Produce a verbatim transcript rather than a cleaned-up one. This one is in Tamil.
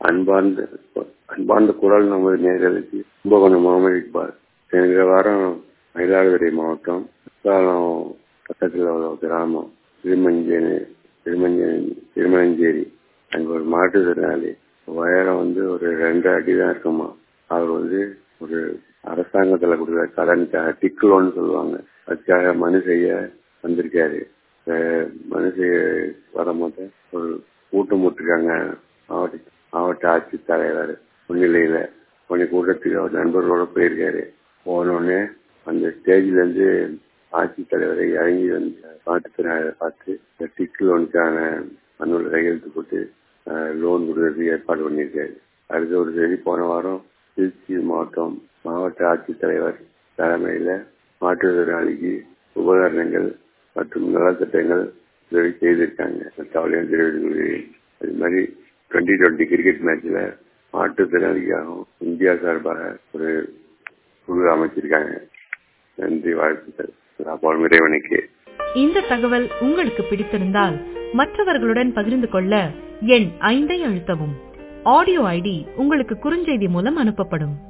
அன்பார்ந்த அன்பார்ந்த குரல் நமது நேர்களுக்கு கும்பகோணம் முகமது இக்பால். சென்ற வாரம் மயிலாடுதுறை மாவட்டம் குற்றாலம் பக்கத்தில் உள்ள கிராமம் திருமஞ்சேரி திருமஞ்சேரி திருமணஞ்சேரி அங்கே ஒரு மாற்றுத்திறனாளி உயரம் வந்து ஒரு ரெண்டு அடி தான் இருக்குமா. அவர் வந்து ஒரு அரசாங்கத்தில் கொடுக்குற கடனுக்காக டிக் லோன் சொல்லுவாங்க, அதுக்காக மனு செய்ய வந்திருக்காரு. மனு செய்ய வரும்போது ஒரு கூட்டம் போட்டிருக்காங்க. மாவட்ட மாவட்ட ஆட்சித்தலைவர் முன்னிலையில கொஞ்சம் கூட்டத்துக்கு அவர் நண்பர்களோட போயிருக்காரு. போனோடனே அந்த ஸ்டேஜ்ல இருந்து ஆட்சித்தலைவரை இறங்கி வந்து மாற்றுத்திறனாளியை பார்த்து இந்த டிக் லோனுக்கான மனுவில் கையெழுத்து போட்டு லோன் கொடுக்கறதுக்கு ஏற்பாடு பண்ணியிருக்காரு. அடுத்த ஒரு செய்தி, போன வாரம் திருச்சி மாவட்டம் மாவட்ட ஆட்சித்தலைவர் தலைமையில மாற்றுத்திறனாளிக்கு உபகரணங்கள் மற்றும் நலத்திட்டங்கள் உதவி செய்திருக்காங்க. தகவலையும் தெரிவித்துக் அது மாதிரி டுவெண்ட்டி டுவெண்ட்டி கிரிக்கெட் மேட்ச்ல மாற்றுத்திறனாளிக்காகவும் இந்தியா சார்பாக ஒரு குழு அமைச்சிருக்காங்க. நன்றி, வாழ்த்துக்கள். இறைவனுக்கு. இந்த தகவல் உங்களுக்கு பிடித்திருந்தால் மற்றவர்களுடன் பகிர்ந்து கொள்ள எண் ஐந்தை அழுத்தவும். ஆடியோ ஐடி உங்களுக்கு குறுஞ்செய்தி மூலம் அனுப்பப்படும்.